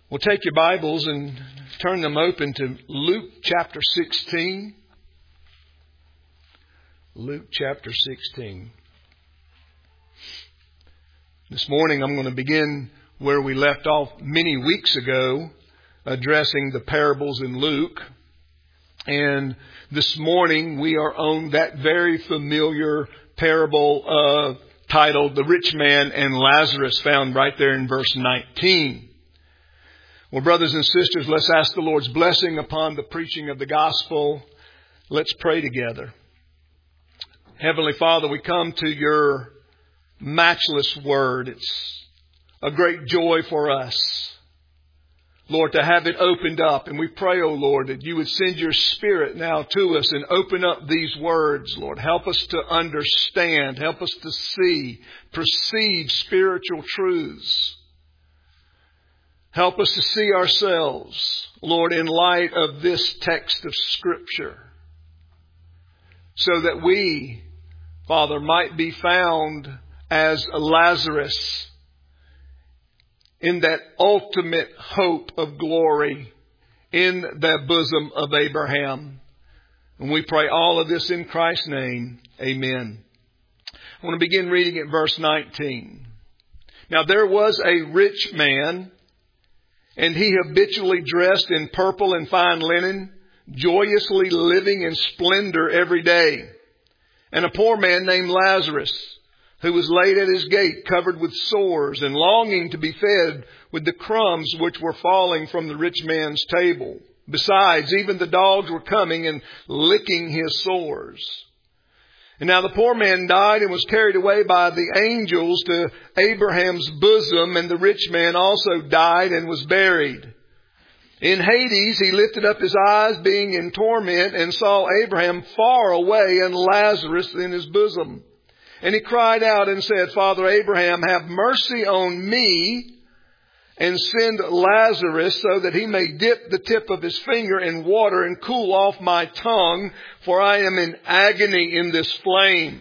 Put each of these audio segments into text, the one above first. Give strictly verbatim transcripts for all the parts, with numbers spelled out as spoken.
Well, take your Bibles and turn them open to Luke chapter sixteen. Luke chapter sixteen. This morning I'm going to begin where we left off many weeks ago, addressing the parables in Luke. And this morning we are on that very familiar parable uh, titled The Rich Man and Lazarus, found right there in verse nineteen. Well, brothers and sisters, let's ask the Lord's blessing upon the preaching of the gospel. Let's pray together. Heavenly Father, we come to your matchless word. It's a great joy for us, Lord, to have it opened up. And we pray, oh Lord, that you would send your Spirit now to us and open up these words, Lord. Help us to understand. Help us to see, perceive spiritual truths. Help us to see ourselves, Lord, in light of this text of Scripture, so that we, Father, might be found as Lazarus in that ultimate hope of glory in the bosom of Abraham. And we pray all of this in Christ's name. Amen. I want to begin reading at verse nineteen. Now there was a rich man, and he habitually dressed in purple and fine linen, joyously living in splendor every day. And a poor man named Lazarus, who was laid at his gate, covered with sores, and longing to be fed with the crumbs which were falling from the rich man's table. Besides, even the dogs were coming and licking his sores. And now the poor man died and was carried away by the angels to Abraham's bosom, and the rich man also died and was buried. In Hades he lifted up his eyes, being in torment, and saw Abraham far away and Lazarus in his bosom. And he cried out and said, Father Abraham, have mercy on me, and send Lazarus so that he may dip the tip of his finger in water and cool off my tongue, for I am in agony in this flame.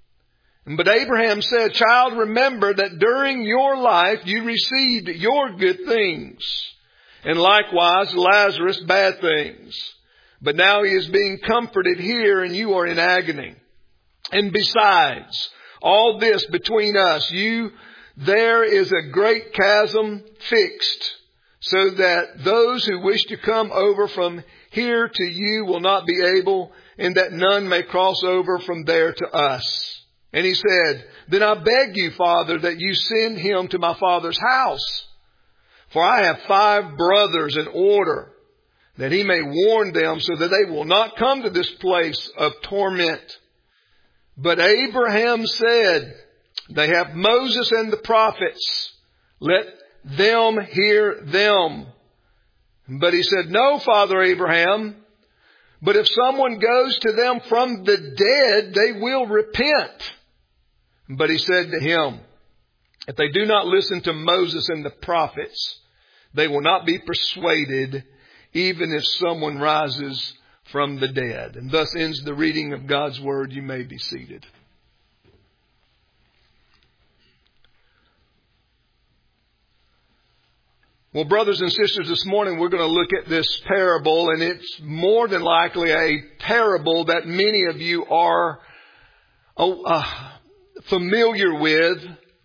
But Abraham said, Child, remember that during your life you received your good things, and likewise Lazarus bad things. But now he is being comforted here, and you are in agony. And besides all this between us, you there is a great chasm fixed, so that those who wish to come over from here to you will not be able, and that none may cross over from there to us. And he said, Then I beg you, Father, that you send him to my father's house. For I have five brothers in order, that he may warn them, so that they will not come to this place of torment. But Abraham said, They have Moses and the prophets. Let them hear them. But he said, No, Father Abraham. But if someone goes to them from the dead, they will repent. But he said to him, If they do not listen to Moses and the prophets, they will not be persuaded, even if someone rises from the dead. And thus ends the reading of God's Word. You may be seated. Well, brothers and sisters, this morning we're going to look at this parable, and it's more than likely a parable that many of you are oh, uh, familiar with.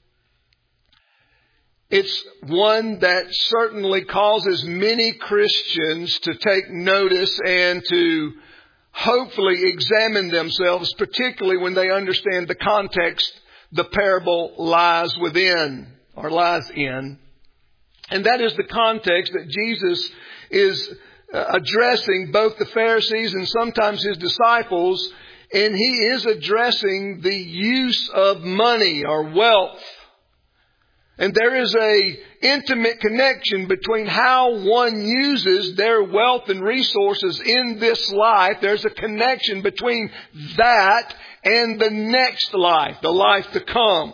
It's one that certainly causes many Christians to take notice and to hopefully examine themselves, particularly when they understand the context the parable lies within or lies in. And that is the context that Jesus is addressing both the Pharisees and sometimes his disciples. And he is addressing the use of money or wealth. And there is a intimate connection between how one uses their wealth and resources in this life. There's a connection between that and the next life, the life to come.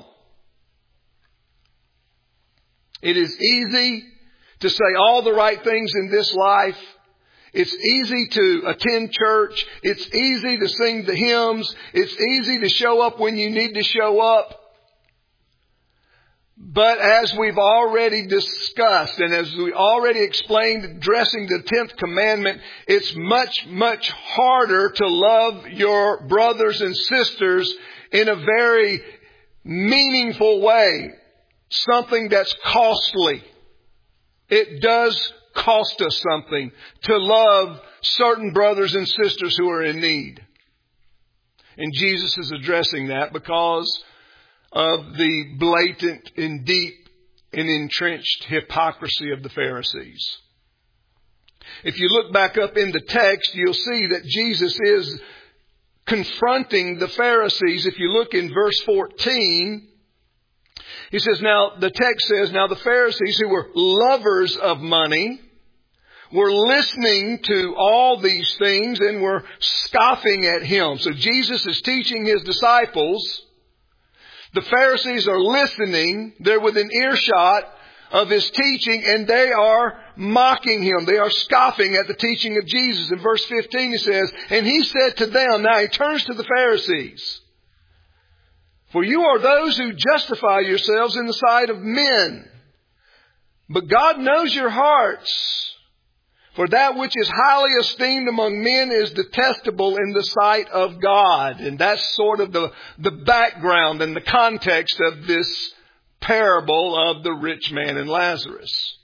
It is easy to say all the right things in this life. It's easy to attend church. It's easy to sing the hymns. It's easy to show up when you need to show up. But as we've already discussed and as we already explained addressing the tenth commandment, it's much, much harder to love your brothers and sisters in a very meaningful way. Something that's costly. It does cost us something to love certain brothers and sisters who are in need. And Jesus is addressing that because of the blatant and deep and entrenched hypocrisy of the Pharisees. If you look back up in the text, you'll see that Jesus is confronting the Pharisees. If you look in verse fourteen, he says, now, the text says, now the Pharisees who were lovers of money were listening to all these things and were scoffing at Him. So Jesus is teaching His disciples. The Pharisees are listening. They're within earshot of His teaching and they are mocking Him. They are scoffing at the teaching of Jesus. In verse fifteen He says, and He said to them, now He turns to the Pharisees, for you are those who justify yourselves in the sight of men. But God knows your hearts. For that which is highly esteemed among men is detestable in the sight of God. And that's sort of the, the background and the context of this parable of the rich man and Lazarus.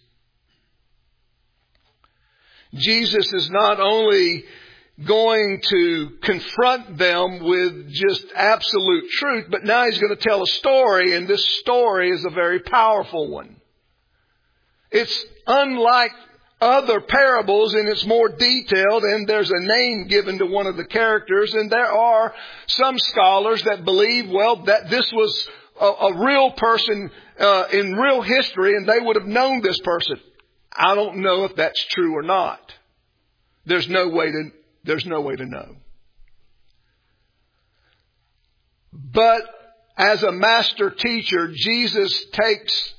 Jesus is not only going to confront them with just absolute truth, but now He's going to tell a story, and this story is a very powerful one. It's unlike other parables and it's more detailed, and there's a name given to one of the characters, and there are some scholars that believe, well, that this was a, a real person uh, in real history and they would have known this person. I don't know if that's true or not. There's no way to, there's no way to know. But as a master teacher, Jesus takes,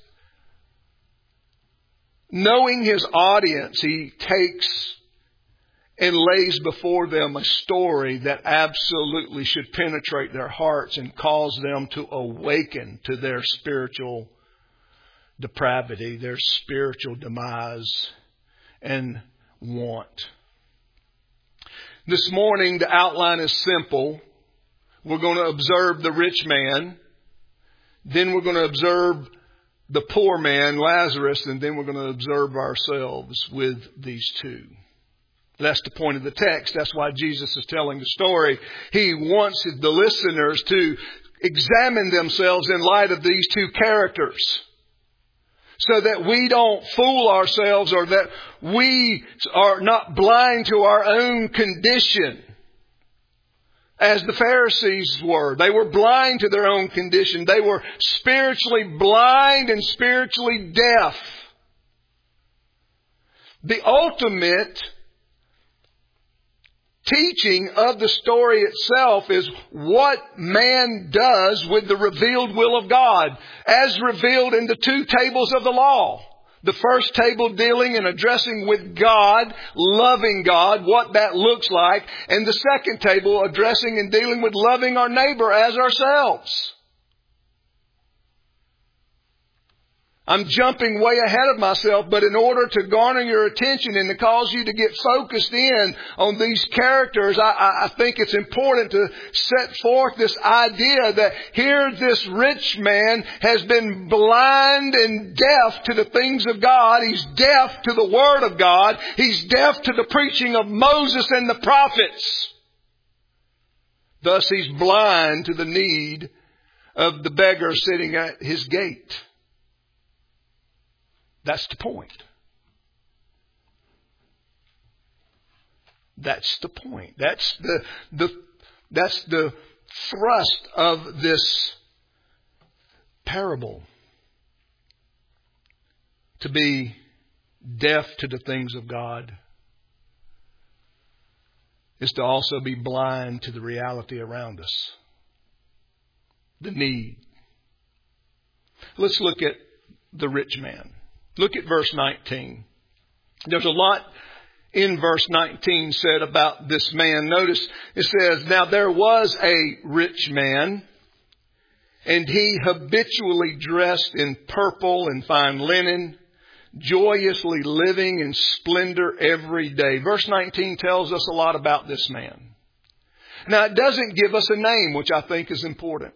knowing His audience, He takes and lays before them a story that absolutely should penetrate their hearts and cause them to awaken to their spiritual depravity, their spiritual demise and want. This morning, the outline is simple. We're going to observe the rich man. Then we're going to observe the poor man, Lazarus, and then we're going to observe ourselves with these two. That's the point of the text. That's why Jesus is telling the story. He wants the listeners to examine themselves in light of these two characters, so that we don't fool ourselves, or that we are not blind to our own condition. As the Pharisees were. They were blind to their own condition. They were spiritually blind and spiritually deaf. The ultimate teaching of the story itself is what man does with the revealed will of God, as revealed in the two tables of the law. The first table dealing and addressing with God, loving God, what that looks like. And the second table addressing and dealing with loving our neighbor as ourselves. I'm jumping way ahead of myself, but in order to garner your attention and to cause you to get focused in on these characters, I, I think it's important to set forth this idea that here this rich man has been blind and deaf to the things of God. He's deaf to the Word of God. He's deaf to the preaching of Moses and the prophets. Thus he's blind to the need of the beggar sitting at his gate. That's the point. That's the point. That's the, the, that's the thrust of this parable. To be deaf to the things of God is to also be blind to the reality around us. The need. Let's look at the rich man. Look at verse nineteen. There's a lot in verse nineteen said about this man. Notice it says, now there was a rich man And he habitually dressed in purple and fine linen, joyously living in splendor every day. Verse nineteen tells us a lot about this man. Now, it doesn't give us a name, which I think is important.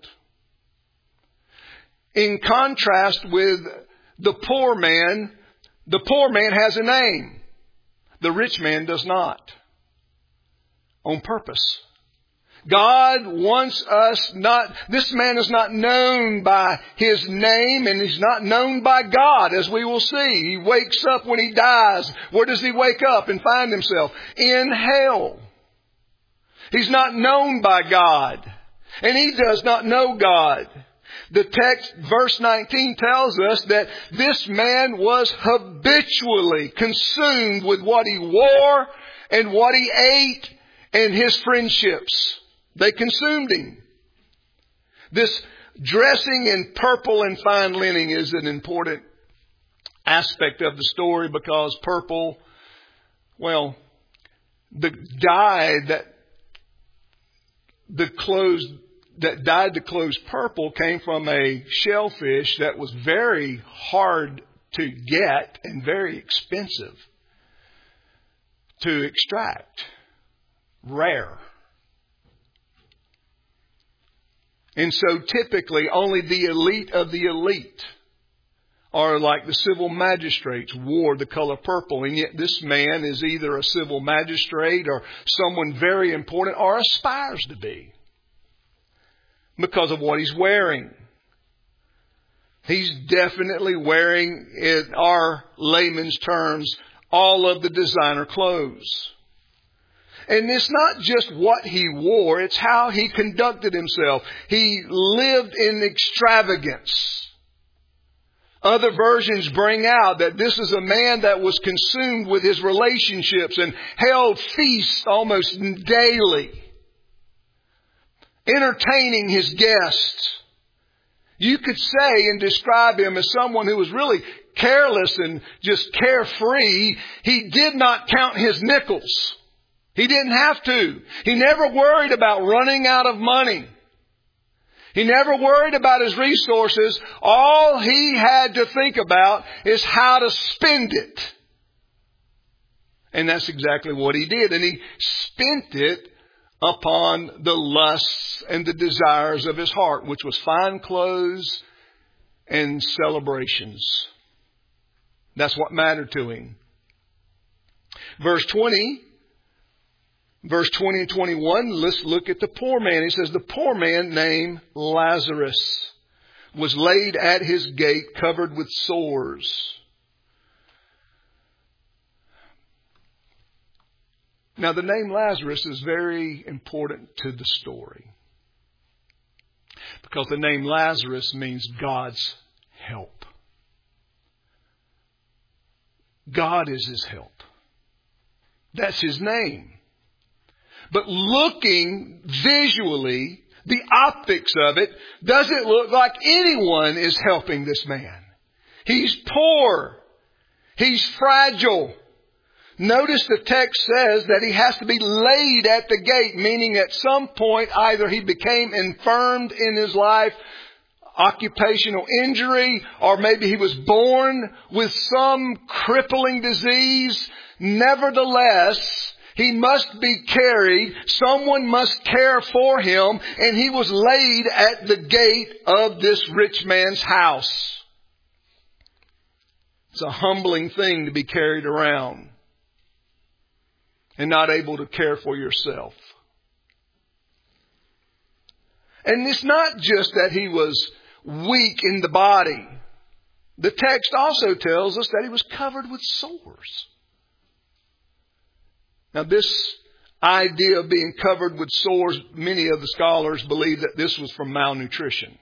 In contrast with the poor man, the poor man has a name. The rich man does not. On purpose. God wants us not, this man is not known by his name, and he's not known by God, as we will see. He wakes up when he dies. Where does he wake up and find himself? In hell. He's not known by God, and he does not know God. The text, verse nineteen, tells us that this man was habitually consumed with what he wore and what he ate and his friendships. They consumed him. This dressing in purple and fine linen is an important aspect of the story, because purple, well, the dye that the clothes that dyed the clothes purple came from a shellfish that was very hard to get and very expensive to extract. Rare. And so typically only the elite of the elite, or like the civil magistrates, wore the color purple. And yet this man is either a civil magistrate or someone very important, or aspires to be, because of what he's wearing. He's definitely wearing, in our layman's terms, all of the designer clothes. And it's not just what he wore, it's how he conducted himself. He lived in extravagance. Other versions bring out that this is a man that was consumed with his relationships and held feasts almost daily, entertaining his guests. You could say and describe him as someone who was really careless and just carefree. He did not count his nickels. He didn't have to. He never worried about running out of money. He never worried about his resources. All he had to think about is how to spend it. And that's exactly what he did. And he spent it upon the lusts and the desires of his heart, which was fine clothes and celebrations. That's what mattered to him. Verse twenty. Verse twenty and twenty-one, let's look at the poor man. He says, the poor man named Lazarus was laid at his gate, covered with sores. Now, the name Lazarus is very important to the story, because the name Lazarus means God's help. God is his help. That's his name. But looking visually, the optics of it doesn't look like anyone is helping this man. He's poor. He's fragile. Notice the text says that he has to be laid at the gate, meaning at some point either he became infirmed in his life, occupational injury, or maybe he was born with some crippling disease. Nevertheless, he must be carried. Someone must care for him. And he was laid at the gate of this rich man's house. It's a humbling thing to be carried around and not able to care for yourself. And it's not just that he was weak in the body. The text also tells us that he was covered with sores. Now, this idea of being covered with sores, many of the scholars believe that this was from malnutrition.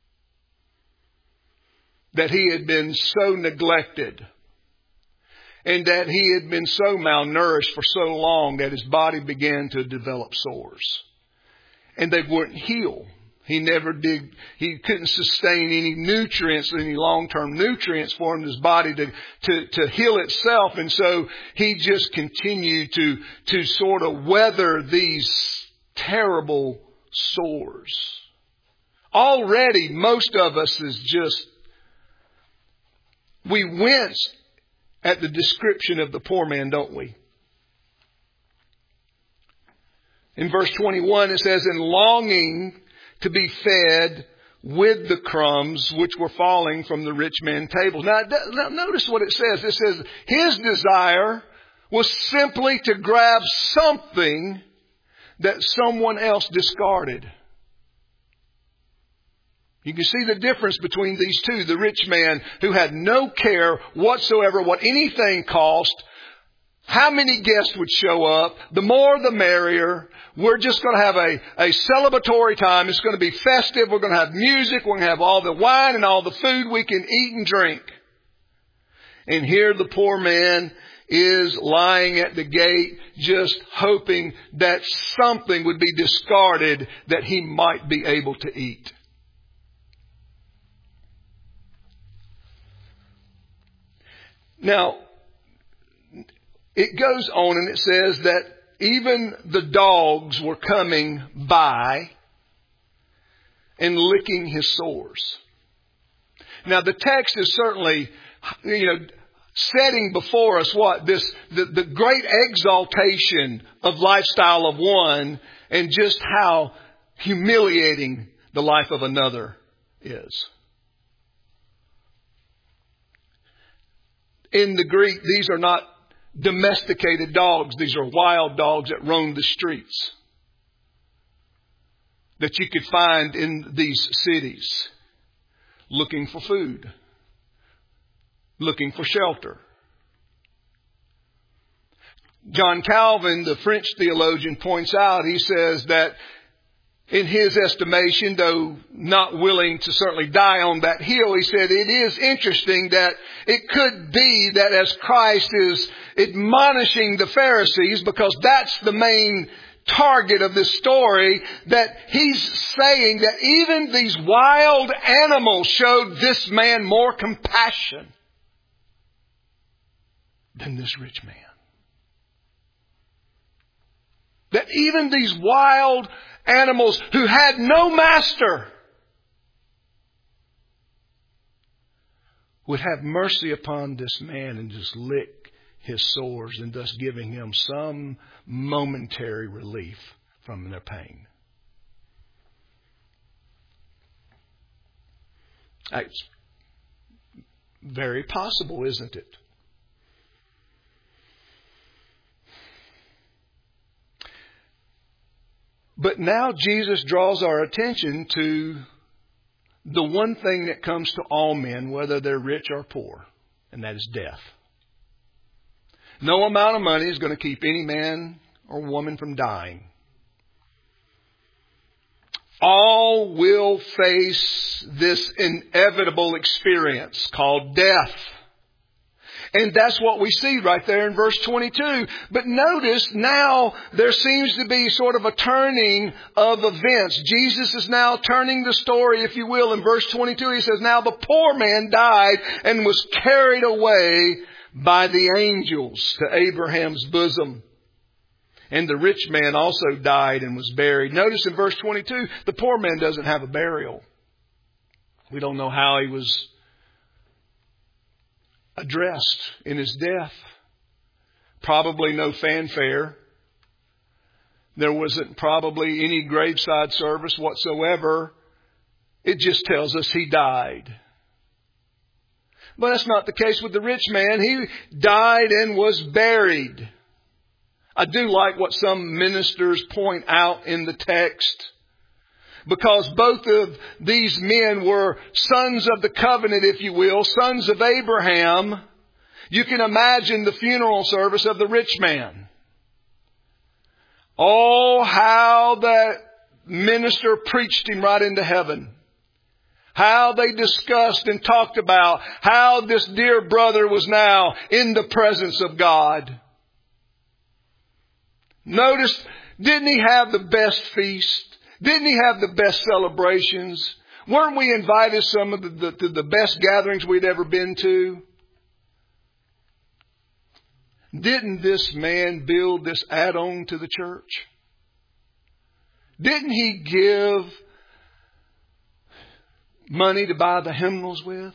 That he had been so neglected and that he had been so malnourished for so long that his body began to develop sores. And they wouldn't heal. He never did, he couldn't sustain any nutrients, any long-term nutrients for his body to, to, to heal itself. And so he just continued to, to sort of weather these terrible sores. already most of us is just, we wince at the description of the poor man, don't we? In verse twenty-one it says, "In longing to be fed with the crumbs which were falling from the rich man's table." Now, notice what it says. It says his desire was simply to grab something that someone else discarded. You can see the difference between these two. The rich man who had no care whatsoever what anything cost, how many guests would show up, the more the merrier. We're just going to have a, a celebratory time. It's going to be festive. We're going to have music. We're going to have all the wine and all the food we can eat and drink. And here the poor man is lying at the gate just hoping that something would be discarded that he might be able to eat. Now, it goes on and it says that even the dogs were coming by and licking his sores. Now, the text is certainly, you know, setting before us what? This, the, the great exaltation of lifestyle of one and just how humiliating the life of another is. In the Greek, these are not domesticated dogs. These are wild dogs that roam the streets that you could find in these cities looking for food, looking for shelter. John Calvin, the French theologian, points out, he says that in his estimation, though not willing to certainly die on that hill, he said it is interesting that it could be that as Christ is admonishing the Pharisees, because that's the main target of this story, that he's saying that even these wild animals showed this man more compassion than this rich man. That even these wild animals who had no master would have mercy upon this man and just lick his sores and thus giving him some momentary relief from their pain. It's very possible, isn't it? But now Jesus draws our attention to the one thing that comes to all men, whether they're rich or poor, and that is death. No amount of money is going to keep any man or woman from dying. All will face this inevitable experience called death. And that's what we see right there in verse twenty-two. But notice now there seems to be sort of a turning of events. Jesus is now turning the story, if you will. In verse twenty-two he says, "Now the poor man died and was carried away by the angels to Abraham's bosom. And the rich man also died and was buried." Notice in verse twenty-two, the poor man doesn't have a burial. We don't know how he was addressed in his death. Probably no fanfare. There wasn't probably any graveside service whatsoever. It just tells us he died. But that's not the case with the rich man. He died and was buried. I do like what some ministers point out in the text, because both of these men were sons of the covenant, if you will, sons of Abraham. You can imagine the funeral service of the rich man. Oh, how that minister preached him right into heaven. How they discussed and talked about how this dear brother was now in the presence of God. Notice, didn't he have the best feast? Didn't he have the best celebrations? Weren't we invited some of the, the, to the best gatherings we'd ever been to? Didn't this man build this add-on to the church? Didn't he give money to buy the hymnals with.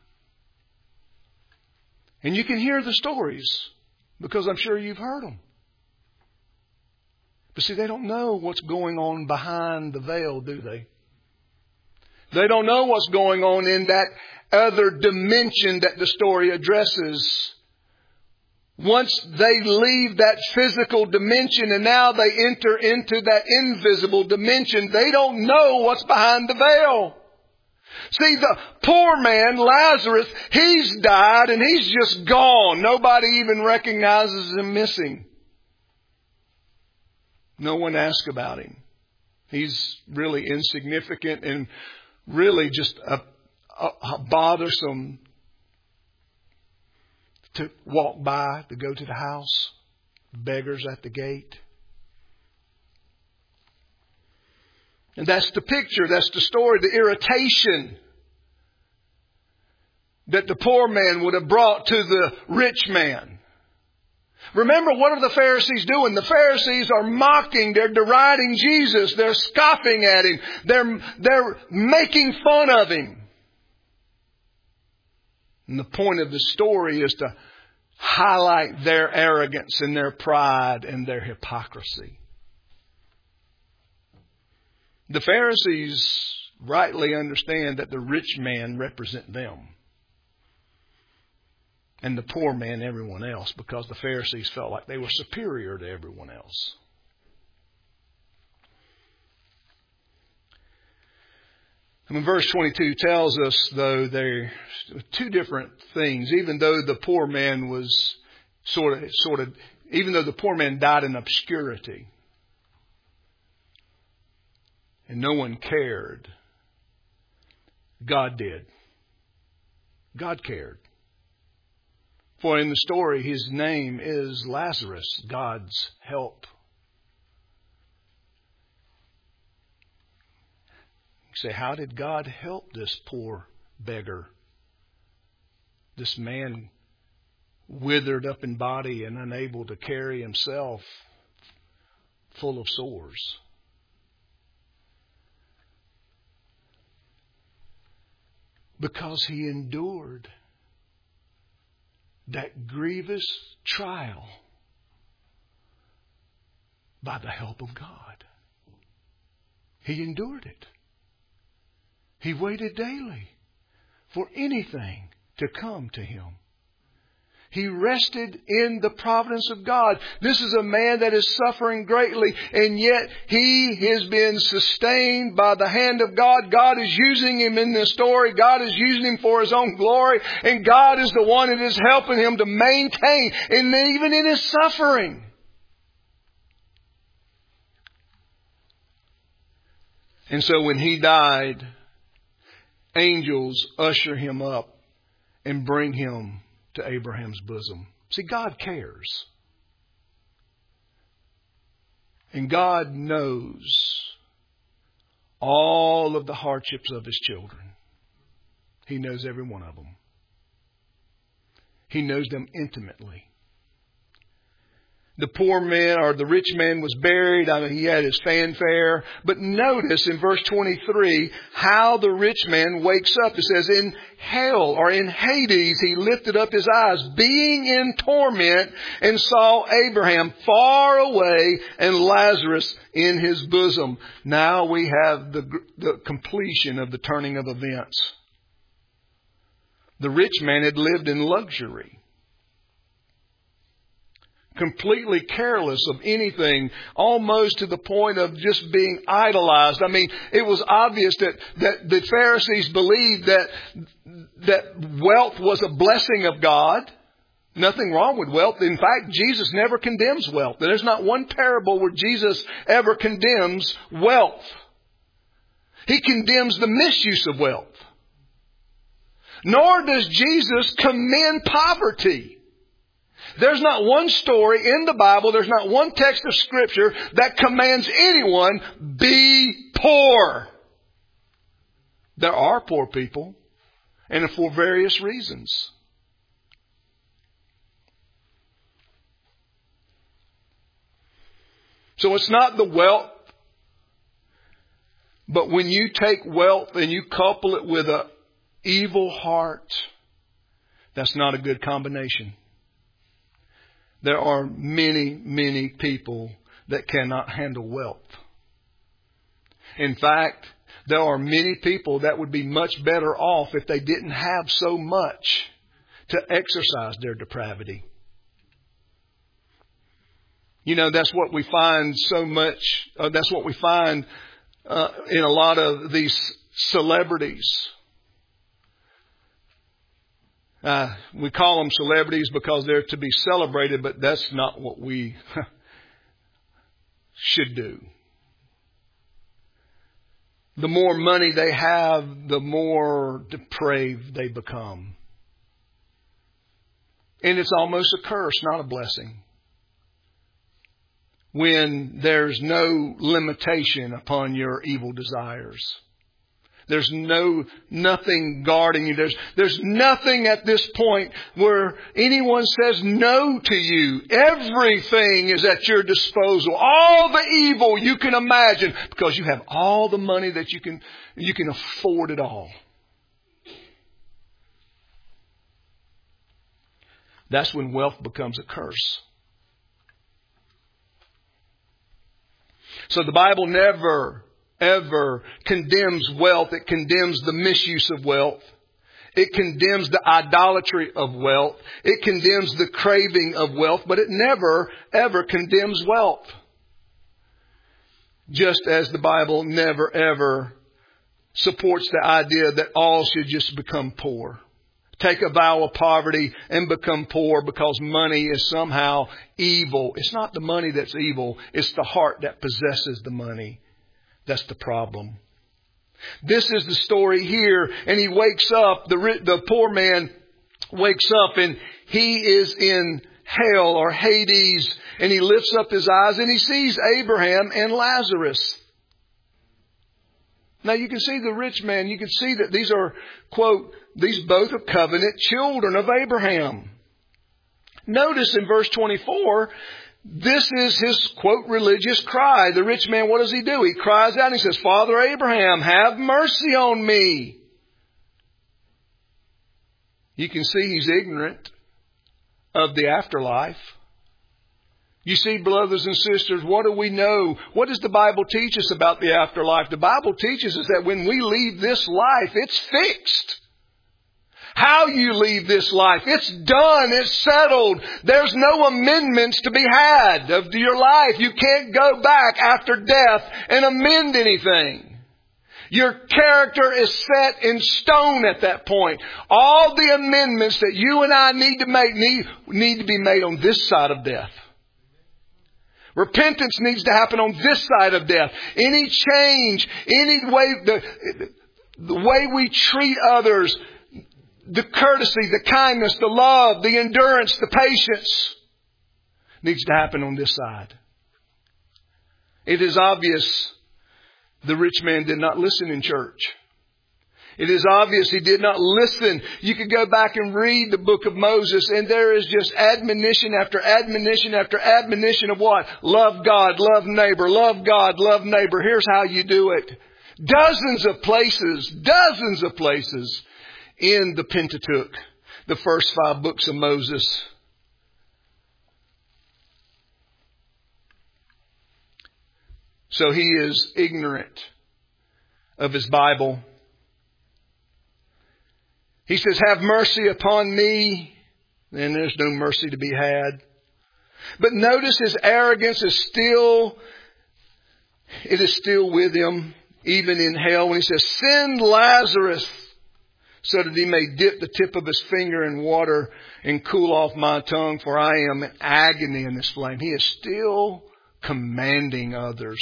And you can hear the stories because I'm sure you've heard them. But see, they don't know what's going on behind the veil, do they? They don't know what's going on in that other dimension that the story addresses. Once they leave that physical dimension and now they enter into that invisible dimension, they don't know what's behind the veil. See, the poor man, Lazarus, he's died and he's just gone. Nobody even recognizes him missing. No one asks about him. He's really insignificant and really just a, a, a bothersome to walk by, to go to the house. Beggars at the gate. And that's the picture, that's the story, the irritation that the poor man would have brought to the rich man. Remember, what are the Pharisees doing? The Pharisees are mocking, they're deriding Jesus, they're scoffing at Him, they're, they're making fun of Him. And the point of the story is to highlight their arrogance and their pride and their hypocrisy. The Pharisees rightly understand that the rich man represents them. And the poor man, everyone else, because the Pharisees felt like they were superior to everyone else. And verse twenty-two tells us, though, there are two different things. Even though the poor man was sort of, sort of, even though the poor man died in obscurity, and no one cared, God did. God cared. For in the story, his name is Lazarus, God's help. You say, how did God help this poor beggar? This man withered up in body and unable to carry himself, full of sores. Because he endured that grievous trial by the help of God. He endured it. He waited daily for anything to come to him. He rested in the providence of God. This is a man that is suffering greatly, and yet he has been sustained by the hand of God. God is using him in this story. God is using him for His own glory, and God is the one that is helping him to maintain, and even in his suffering. And so when he died, angels usher him up and bring him to Abraham's bosom. See, God cares. And God knows all of the hardships of His children. He knows every one of them. He knows them intimately. The poor man or the rich man was buried. I mean, he had his fanfare. But notice in verse twenty-three how the rich man wakes up. It says, in hell or in Hades, he lifted up his eyes, being in torment, and saw Abraham far away and Lazarus in his bosom. Now we have the, the completion of the turning of events. The rich man had lived in luxury, completely careless of anything, almost to the point of just being idolized. I mean, it was obvious that, that the Pharisees believed that, that wealth was a blessing of God. Nothing wrong with wealth. In fact, Jesus never condemns wealth. There's not one parable where Jesus ever condemns wealth. He condemns the misuse of wealth. Nor does Jesus commend poverty. There's not one story in the Bible, there's not one text of Scripture that commands anyone, be poor. There are poor people, and for various reasons. So it's not the wealth But when you take wealth and you couple it with an evil heart, that's not a good combination. There are many, many people that cannot handle wealth. In fact, there are many people that would be much better off if they didn't have so much to exercise their depravity. You know, that's what we find so much, uh, that's what we find uh, in a lot of these celebrities. Uh, we call them celebrities because they're to be celebrated, but that's not what we should do. The more money they have, the more depraved they become. And it's almost a curse, not a blessing. When there's no limitation upon your evil desires. There's no, nothing guarding you. There's, there's nothing at this point where anyone says no to you. Everything is at your disposal. All the evil you can imagine because you have all the money that you can, you can afford it all. That's when wealth becomes a curse. So the Bible never, ever condemns wealth. It condemns the misuse of wealth. It condemns the idolatry of wealth. It condemns the craving of wealth, but it never, ever condemns wealth. Just as the Bible never, ever supports the idea that all should just become poor. Take a vow of poverty and become poor because money is somehow evil. It's not the money that's evil. It's the heart that possesses the money. That's the problem. This is the story here. And he wakes up, the, the poor man wakes up and he is in hell or Hades. And he lifts up his eyes and he sees Abraham and Lazarus. Now you can see the rich man. You can see that these are, quote, these both are covenant children of Abraham. Notice in verse twenty-four, this is his, quote, religious cry. The rich man, what does he do? He cries out and he says, Father Abraham, have mercy on me. You can see he's ignorant of the afterlife. You see, brothers and sisters, what do we know? What does the Bible teach us about the afterlife? The Bible teaches us that when we leave this life, it's fixed. How you leave this life, it's done, it's settled. There's no amendments to be had of your life. You can't go back after death and amend anything. Your character is set in stone at that point. All the amendments that you and I need to make need, need to be made on this side of death. Repentance needs to happen on this side of death. Any change, any way, the, the way we treat others, the courtesy, the kindness, the love, the endurance, the patience needs to happen on this side. It is obvious the rich man did not listen in church. It is obvious he did not listen. You could go back and read the book of Moses and there is just admonition after admonition after admonition of what? Love God, love neighbor, love God, love neighbor. Here's how you do it. Dozens of places, dozens of places in the Pentateuch, the first five books of Moses. So he is ignorant of his Bible. He says, have mercy upon me. And there's no mercy to be had. But notice his arrogance is still, it is still with him, even in hell. When he says, send Lazarus so that he may dip the tip of his finger in water and cool off my tongue, for I am in agony in this flame. He is still commanding others.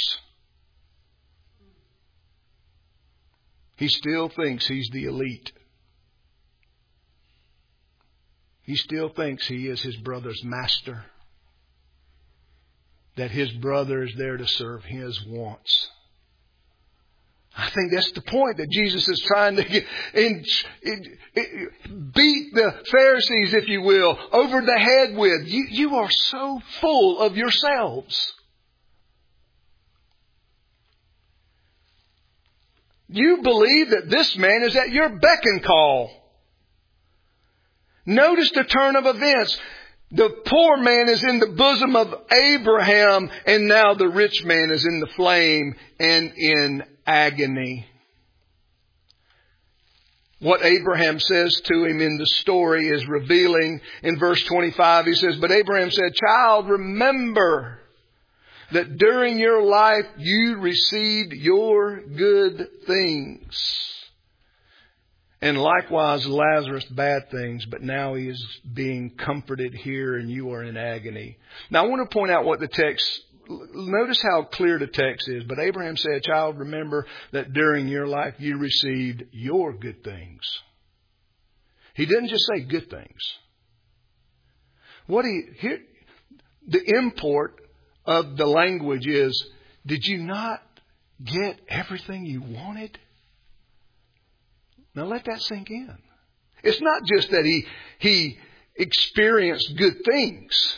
He still thinks he's the elite. He still thinks he is his brother's master. That his brother is there to serve his wants. I think that's the point that Jesus is trying to get in, in, in, beat the Pharisees, if you will, over the head with. You, you are so full of yourselves. You believe that this man is at your beck and call. Notice the turn of events. The poor man is in the bosom of Abraham, and now the rich man is in the flame and in agony. What Abraham says to him in the story is revealing. In verse twenty-five, he says, "But Abraham said, 'Child, remember that during your life you received your good things. And likewise Lazarus bad things, but now he is being comforted here and you are in agony.'" Now I want to point out what the text, notice how clear the text is. "But Abraham said, 'Child, remember that during your life you received your good things.'" He didn't just say good things. What he, here, the import of the language is, did you not get everything you wanted? Now let that sink in. It's not just that he, he experienced good things.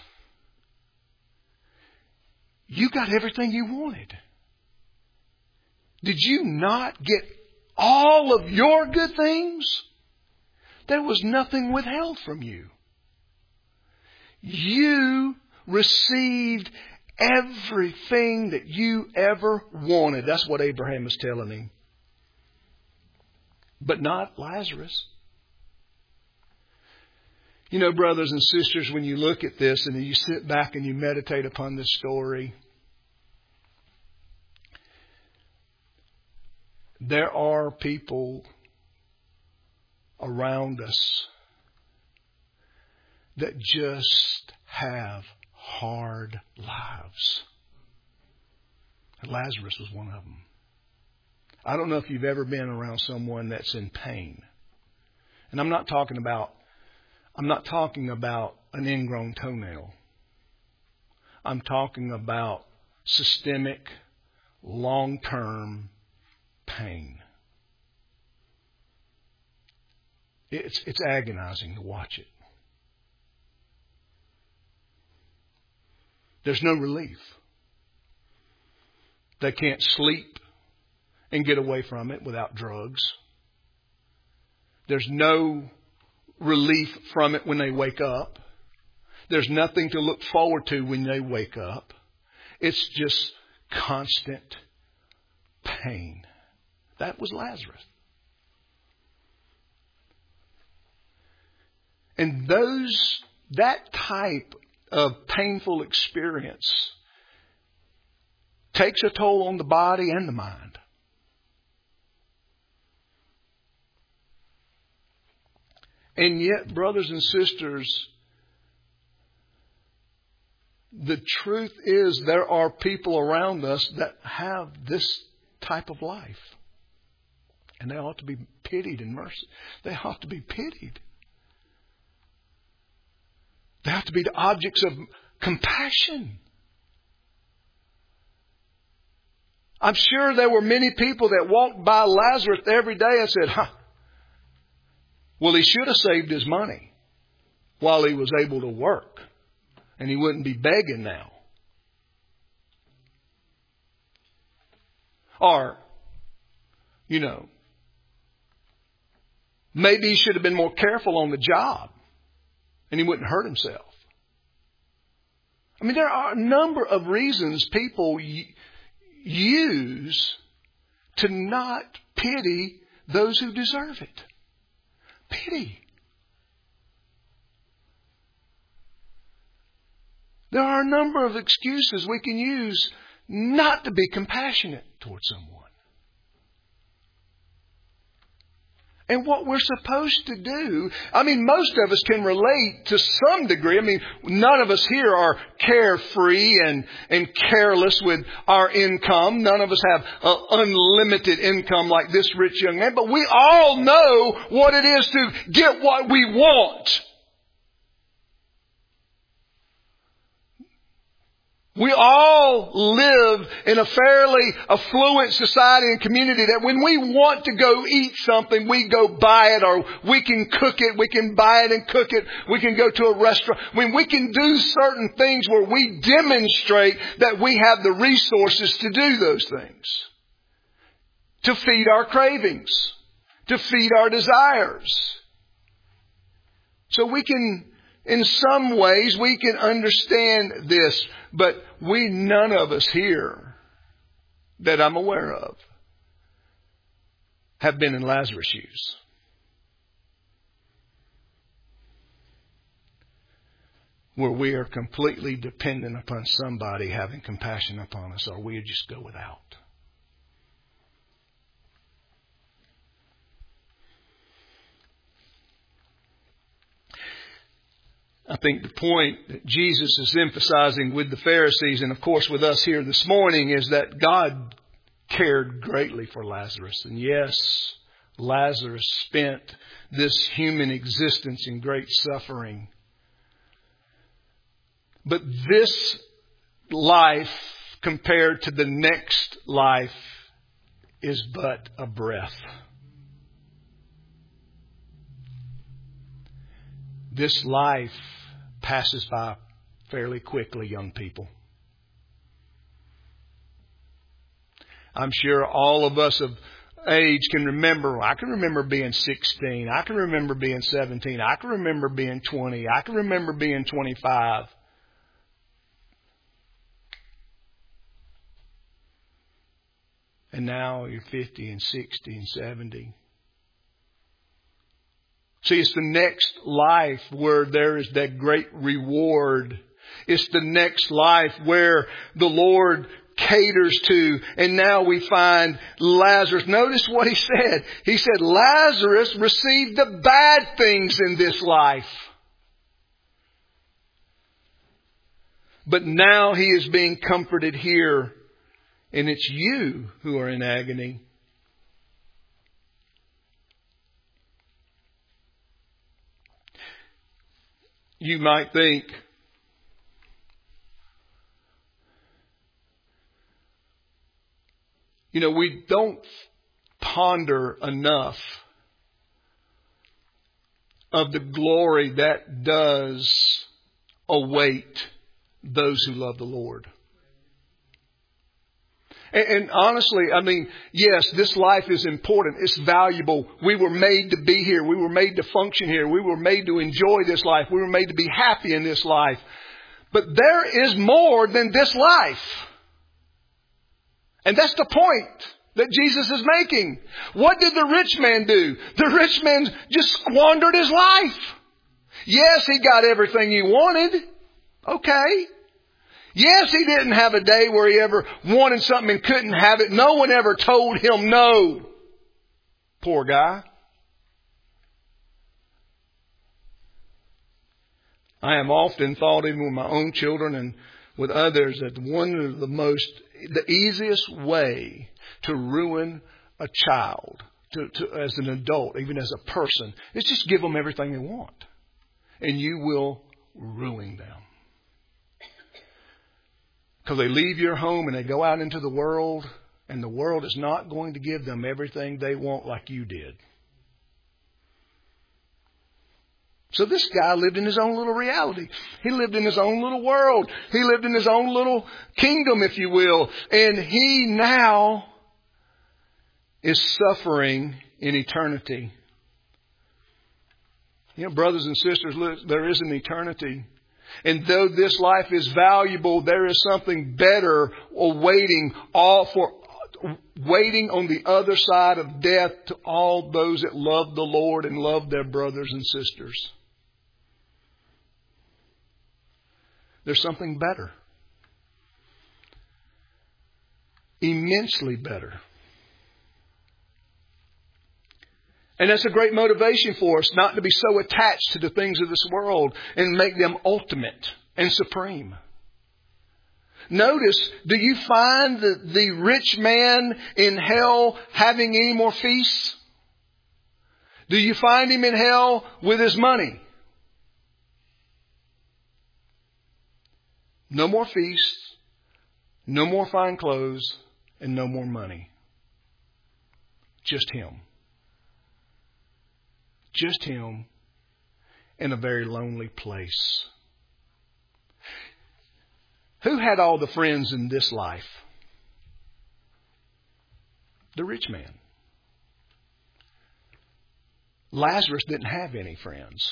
You got everything you wanted. Did you not get all of your good things? There was nothing withheld from you. You received everything that you ever wanted. That's what Abraham is telling him. But not Lazarus. You know, brothers and sisters, when you look at this and you sit back and you meditate upon this story, there are people around us that just have hard lives. Lazarus was one of them. I don't know if you've ever been around someone that's in pain. And I'm not talking about I'm not talking about an ingrown toenail. I'm talking about systemic, long-term pain. It's, it's agonizing to watch it. There's no relief. They can't sleep and get away from it without drugs. There's no relief from it when they wake up. There's nothing to look forward to when they wake up. It's just constant pain. That was Lazarus. And those, that type of painful experience takes a toll on the body and the mind. And yet, brothers and sisters, the truth is there are people around us that have this type of life. And they ought to be pitied and mercy. They ought to be pitied. They have to be the objects of compassion. I'm sure there were many people that walked by Lazarus every day and said, huh, well, he should have saved his money while he was able to work. And he wouldn't be begging now. Or, you know, maybe he should have been more careful on the job and he wouldn't hurt himself. I mean, there are a number of reasons people y- use to not pity those who deserve it. Pity. There are a number of excuses we can use not to be compassionate towards someone. And what we're supposed to do, I mean, most of us can relate to some degree. I mean, none of us here are carefree and, and careless with our income. None of us have uh, unlimited income like this rich young man. But we all know what it is to get what we want. We all live in a fairly affluent society and community that when we want to go eat something, we go buy it, or we can cook it, we can buy it and cook it, we can go to a restaurant. When we can do certain things where we demonstrate that we have the resources to do those things. to feed our cravings, to feed our desires. So we can, in some ways, we can understand this, but we, none of us here that I'm aware of, have been in Lazarus' shoes. Where we are completely dependent upon somebody having compassion upon us, or we just go without. I think the point that Jesus is emphasizing with the Pharisees, and of course with us here this morning, is that God cared greatly for Lazarus. And yes, Lazarus spent this human existence in great suffering. But this life compared to the next life is but a breath. This life passes by fairly quickly, young people. I'm sure all of us of age can remember. I can remember being sixteen. I can remember being seventeen. I can remember being twenty. I can remember being twenty-five. And now you're fifty and sixty and seventy. See, it's the next life where there is that great reward. It's the next life where the Lord caters to. And now we find Lazarus. Notice what he said. He said, Lazarus received the bad things in this life. But now he is being comforted here. And it's you who are in agony. You might think, you know, we don't ponder enough of the glory that does await those who love the Lord. And, and honestly, I mean, yes, this life is important. It's valuable. We were made to be here. We were made to function here. We were made to enjoy this life. We were made to be happy in this life. But there is more than this life. And that's the point that Jesus is making. What did the rich man do? The rich man just squandered his life. Yes, he got everything he wanted. Okay. Yes, he didn't have a day where he ever wanted something and couldn't have it. No one ever told him no. Poor guy. I am often thought, even with my own children and with others, that one of the most, the easiest way to ruin a child, to, to, as an adult, even as a person, is just give them everything they want. And you will ruin them. Because they leave your home and they go out into the world, and the world is not going to give them everything they want like you did. So this guy lived in his own little reality. He lived in his own little world. He lived in his own little kingdom, if you will. And he now is suffering in eternity. You know, brothers and sisters, there is an eternity. And though this life is valuable, there is something better awaiting all for waiting on the other side of death to all those that love the Lord and love their brothers and sisters. There's something better. Immensely better. And that's a great motivation for us, not to be so attached to the things of this world and make them ultimate and supreme. Notice, do you find the, the rich man in hell having any more feasts? Do you find him in hell with his money? No more feasts, no more fine clothes, and no more money. Just him. Just him in a very lonely place. Who had all the friends in this life? The rich man. Lazarus didn't have any friends.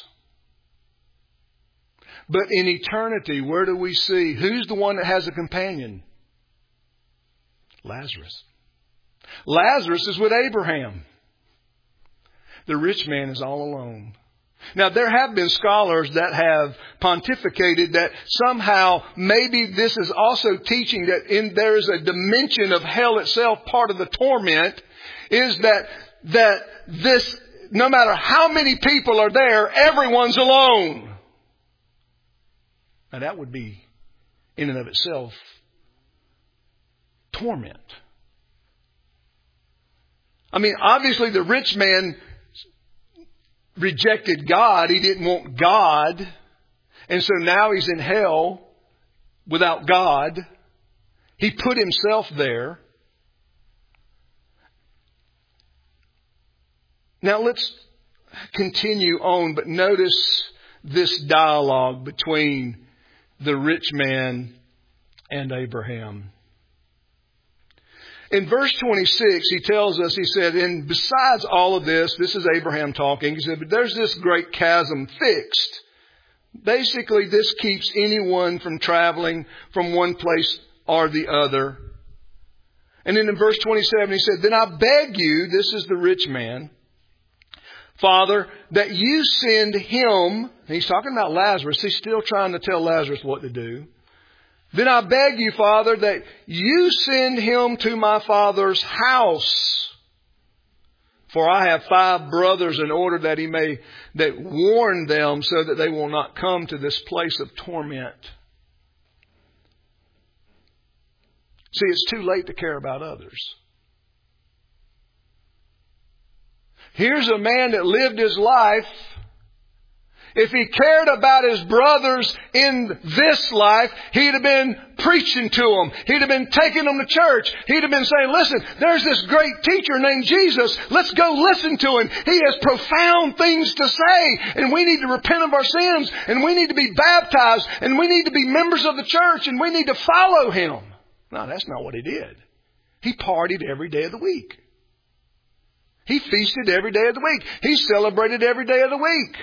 But in eternity, where do we see? Who's the one that has a companion? Lazarus. Lazarus is with Abraham. The rich man is all alone. Now, there have been scholars that have pontificated that somehow maybe this is also teaching that in there is a dimension of hell itself, part of the torment, is that that this, no matter how many people are there, everyone's alone. Now, that would be, in and of itself, torment. I mean, obviously the rich man rejected God. He didn't want God. And so now he's in hell without God. He put himself there. Now let's continue on, but notice this dialogue between the rich man and Abraham. In verse twenty-six, he tells us, he said, and besides all of this, this is Abraham talking, he said, but there's this great chasm fixed. Basically, this keeps anyone from traveling from one place or the other. And then in verse twenty-seven, he said, then I beg you, this is the rich man, Father, that you send him, he's talking about Lazarus, he's still trying to tell Lazarus what to do. Then I beg you, Father, that you send him to my father's house. For I have five brothers, in order that he may that warn them so that they will not come to this place of torment. See, it's too late to care about others. Here's a man that lived his life. If he cared about his brothers in this life, he'd have been preaching to them. He'd have been taking them to church. He'd have been saying, listen, there's this great teacher named Jesus. Let's go listen to him. He has profound things to say. And we need to repent of our sins. And we need to be baptized. And we need to be members of the church. And we need to follow him. No, that's not what he did. He partied every day of the week. He feasted every day of the week. He celebrated every day of the week.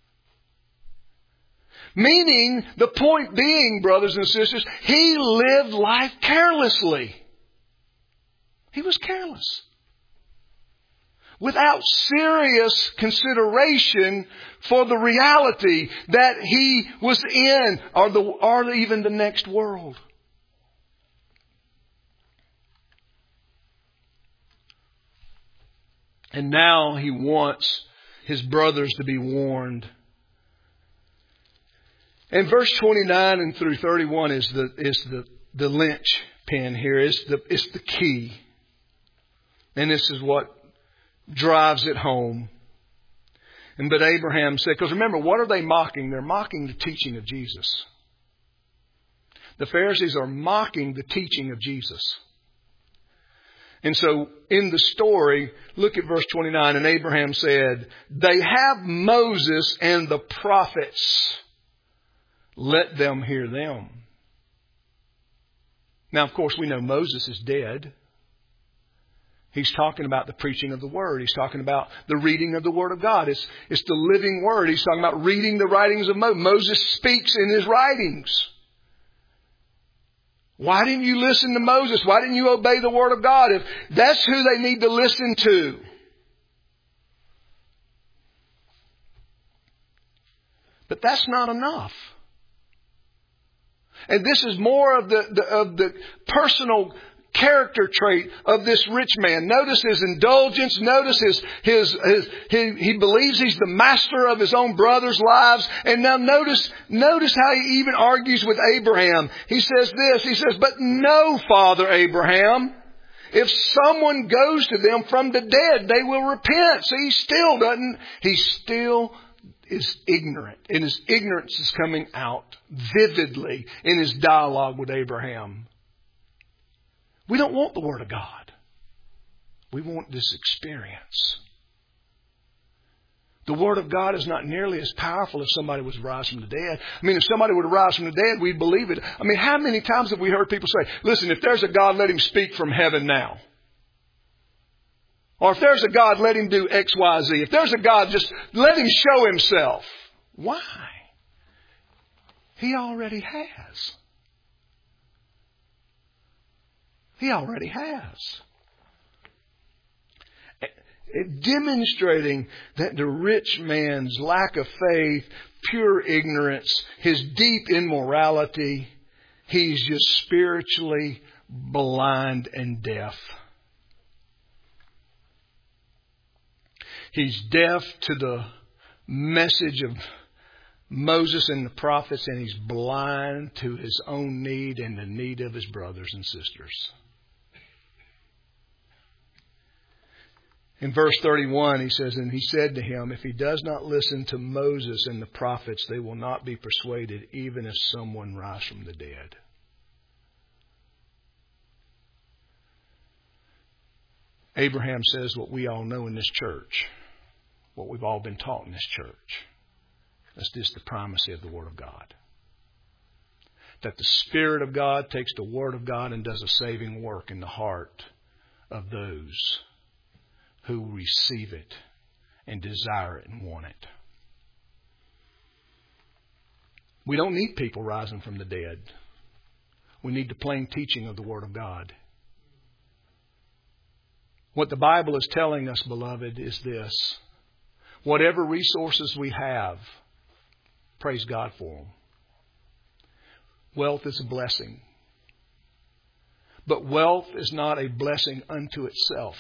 Meaning, the point being, brothers and sisters, he lived life carelessly. He was careless. Without serious consideration for the reality that he was in, or, the, or even the next world. And now he wants his brothers to be warned. And verse twenty-nine and through thirty-one is the is the, the linchpin here. It's the it's the key. And this is what drives it home. And but Abraham said, because remember, what are they mocking? They're mocking the teaching of Jesus. The Pharisees are mocking the teaching of Jesus. And so in the story, look at verse twenty-nine. And Abraham said, they have Moses and the prophets. Let them hear them. Now, of course, we know Moses is dead. He's talking about the preaching of the Word. He's talking about the reading of the Word of God. It's, it's the living Word. He's talking about reading the writings of Moses. Moses speaks in his writings. Why didn't you listen to Moses? Why didn't you obey the Word of God? If that's who they need to listen to. But that's not enough. And this is more of the, the of the personal character trait of this rich man. Notice his indulgence. Notice his, his, his, his, he believes he's the master of his own brothers' lives. And now notice, notice how he even argues with Abraham. He says this, he says, but no, Father Abraham, if someone goes to them from the dead, they will repent. So he still doesn't, he still is ignorant. And his ignorance is coming out vividly in his dialogue with Abraham. We don't want the Word of God. We want this experience. The Word of God is not nearly as powerful if somebody was raised from the dead. I mean, if somebody would rise from the dead, we'd believe it. I mean, how many times have we heard people say, listen, if there's a God, let him speak from heaven now. Or if there's a God, let Him do X, Y, Z. If there's a God, just let Him show Himself. Why? He already has. He already has. Demonstrating that the rich man's lack of faith, pure ignorance, his deep immorality, he's just spiritually blind and deaf. He's deaf to the message of Moses and the prophets, and he's blind to his own need and the need of his brothers and sisters. In verse thirty-one, he says, and he said to him, if he does not listen to Moses and the prophets, they will not be persuaded, even if someone rise from the dead. Abraham says what we all know in this church, what we've all been taught in this church. That's just the primacy of the Word of God. That the Spirit of God takes the Word of God and does a saving work in the heart of those who receive it and desire it and want it. We don't need people rising from the dead. We need the plain teaching of the Word of God. What the Bible is telling us, beloved, is this. Whatever resources we have, praise God for them. Wealth is a blessing. But wealth is not a blessing unto itself.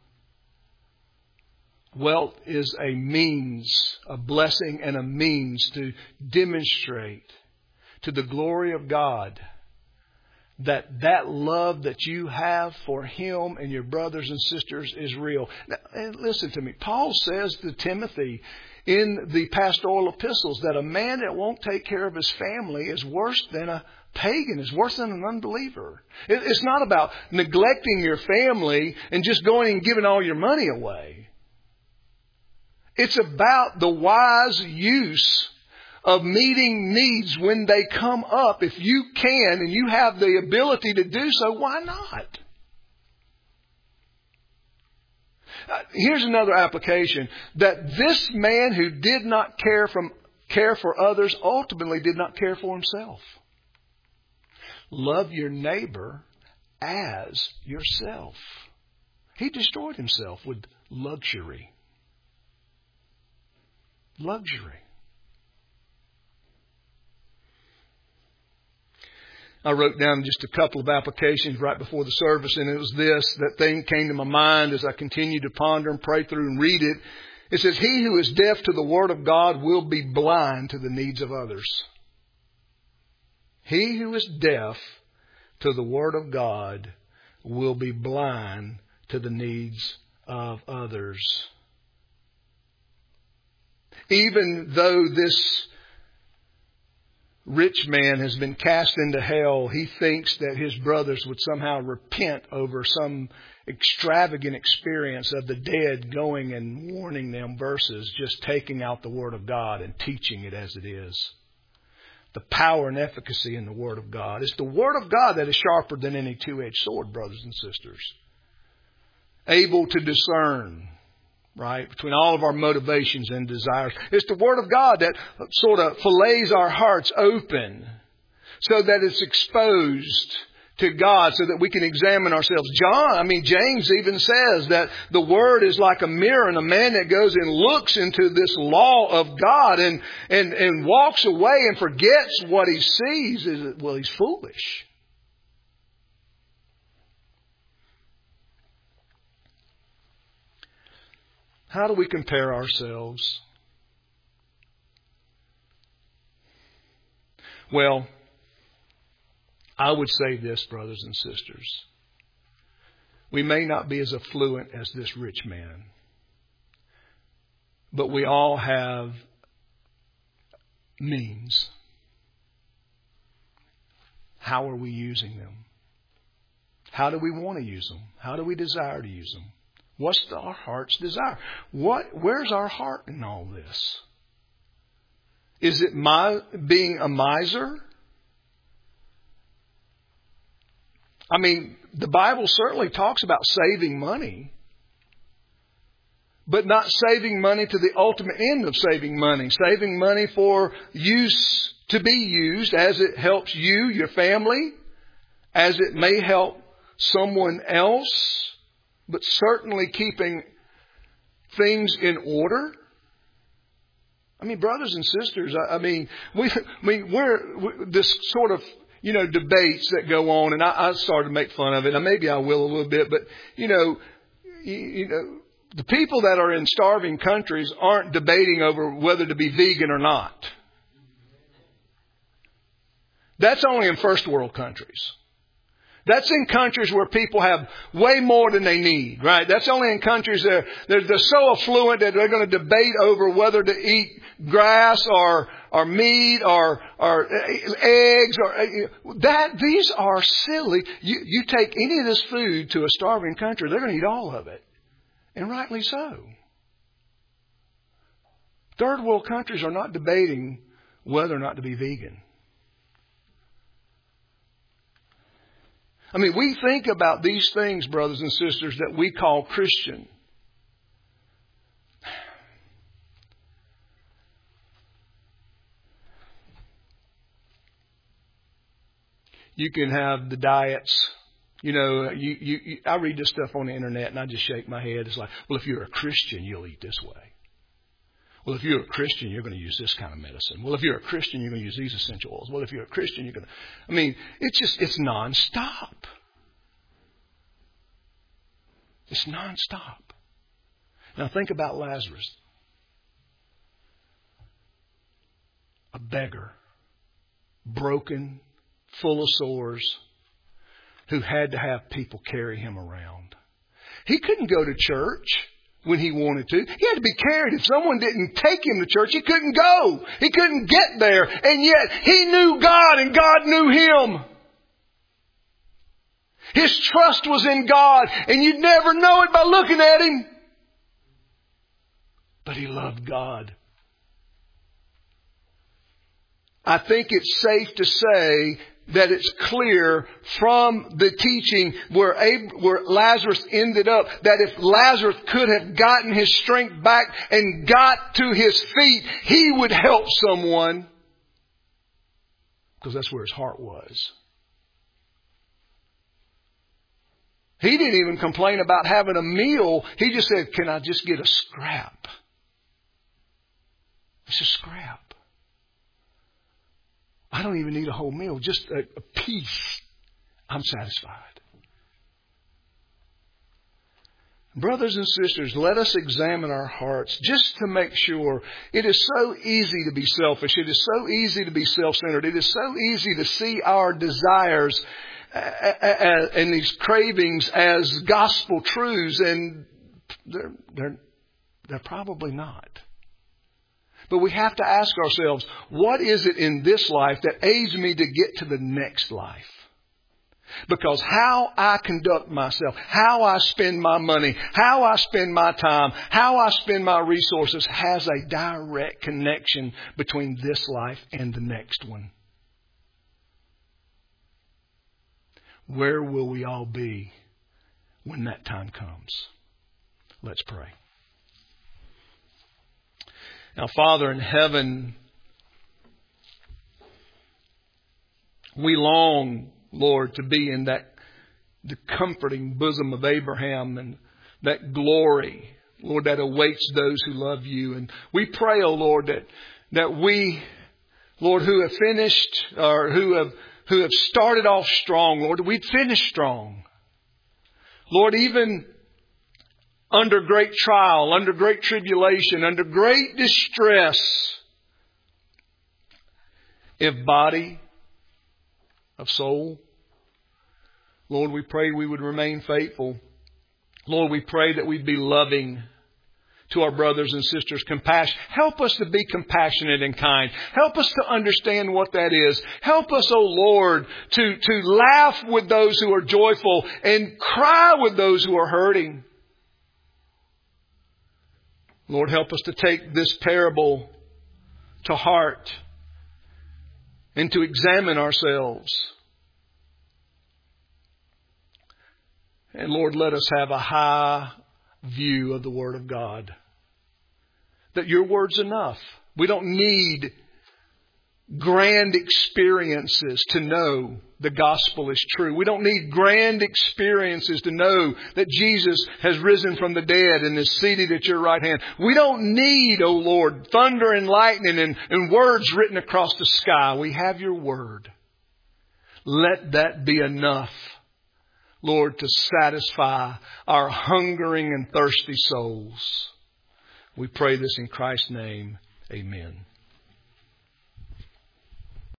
Wealth is a means, a blessing and a means to demonstrate to the glory of God that that love that you have for Him and your brothers and sisters is real. Now, and listen to me. Paul says to Timothy in the pastoral epistles that a man that won't take care of his family is worse than a pagan, is worse than an unbeliever. It's not about neglecting your family and just going and giving all your money away. It's about the wise use of meeting needs when they come up. If you can and you have the ability to do so, why not? Uh, here's another application. That this man who did not care, from, care for others ultimately did not care for himself. Love your neighbor as yourself. He destroyed himself with luxury. Luxury. I wrote down just a couple of applications right before the service, and it was this. That thing came to my mind as I continued to ponder and pray through and read it. It says, he who is deaf to the Word of God will be blind to the needs of others. He who is deaf to the Word of God will be blind to the needs of others. Even though this rich man has been cast into hell, he thinks that his brothers would somehow repent over some extravagant experience of the dead going and warning them versus just taking out the Word of God and teaching it as it is. The power and efficacy in the Word of God. It's the Word of God that is sharper than any two-edged sword, brothers and sisters. Able to discern, right, between all of our motivations and desires. It's the Word of God that sort of fillets our hearts open so that it's exposed to God so that we can examine ourselves. John, I mean, James even says that the Word is like a mirror, and a man that goes and looks into this law of God and, and, and walks away and forgets what he sees, is, well, he's foolish. How do we compare ourselves? Well, I would say this, brothers and sisters. We may not be as affluent as this rich man, but we all have means. How are we using them? How do we want to use them? How do we desire to use them? What's our heart's desire? What? Where's our heart in all this? Is it my being a miser? I mean, the Bible certainly talks about saving money. but not saving money to the ultimate end of saving money. Saving money for use, to be used as it helps you, your family, as it may help someone else, but certainly keeping things in order. I mean, brothers and sisters, I, I mean, we, I mean, we're, we, this sort of, you know, debates that go on, and I, I started to make fun of it. Now, maybe I will a little bit, but, you know, you, you know, the people that are in starving countries aren't debating over whether to be vegan or not. That's only in first world countries. That's in countries where people have way more than they need, right? That's only in countries that they're, they're so affluent that they're going to debate over whether to eat grass or or meat or or eggs or that. These are silly. You you take any of this food to a starving country, they're going to eat all of it, and rightly so. Third world countries are not debating whether or not to be vegan. I mean, we think about these things, brothers and sisters, that we call Christian. You can have the diets. You know, you, you, you, I read this stuff on the internet and I just shake my head. It's like, well, if you're a Christian, you'll eat this way. Well, if you're a Christian, you're going to use this kind of medicine. Well, if you're a Christian, you're going to use these essential oils. Well, if you're a Christian, you're going to... I mean, it's just, it's nonstop. It's nonstop. Now think about Lazarus. A beggar, broken, full of sores, who had to have people carry him around. He couldn't go to church when he wanted to. He had to be carried. If someone didn't take him to church, he couldn't go. He couldn't get there. And yet he knew God and God knew him. His trust was in God, and you'd never know it by looking at him. But he loved God. I think it's safe to say that it's clear from the teaching where, Ab- where Lazarus ended up that if Lazarus could have gotten his strength back and got to his feet, he would help someone. Because that's where his heart was. He didn't even complain about having a meal. He just said, can I just get a scrap? It's a scrap. I don't even need a whole meal, just a, a piece. I'm satisfied. Brothers and sisters, let us examine our hearts just to make sure. It is so easy to be selfish. It is so easy to be self-centered. It is so easy to see our desires and these cravings as gospel truths, and they're, they're, they're probably not. But we have to ask ourselves, what is it in this life that aids me to get to the next life? Because how I conduct myself, how I spend my money, how I spend my time, how I spend my resources has a direct connection between this life and the next one. Where will we all be when that time comes? Let's pray. Now, Father in heaven, we long, Lord, to be in that the comforting bosom of Abraham and that glory, Lord, that awaits those who love you. And we pray, oh Lord, that that we, Lord, who have finished or who have who have started off strong, Lord, we'd finish strong. Lord, even under great trial, under great tribulation, under great distress, if body, of soul, Lord, we pray we would remain faithful. Lord, we pray that we'd be loving to our brothers and sisters. Compassion. Help us to be compassionate and kind. Help us to understand what that is. Help us, oh Lord, to, to laugh with those who are joyful and cry with those who are hurting. Lord, help us to take this parable to heart and to examine ourselves. And Lord, let us have a high, view of the Word of God. That your Word's enough. We don't need grand experiences to know the gospel is true. We don't need grand experiences to know that Jesus has risen from the dead and is seated at your right hand. We don't need, O Lord, thunder and lightning and, and words written across the sky. We have your Word. Let that be enough, Lord, to satisfy our hungering and thirsty souls. We pray this in Christ's name. Amen.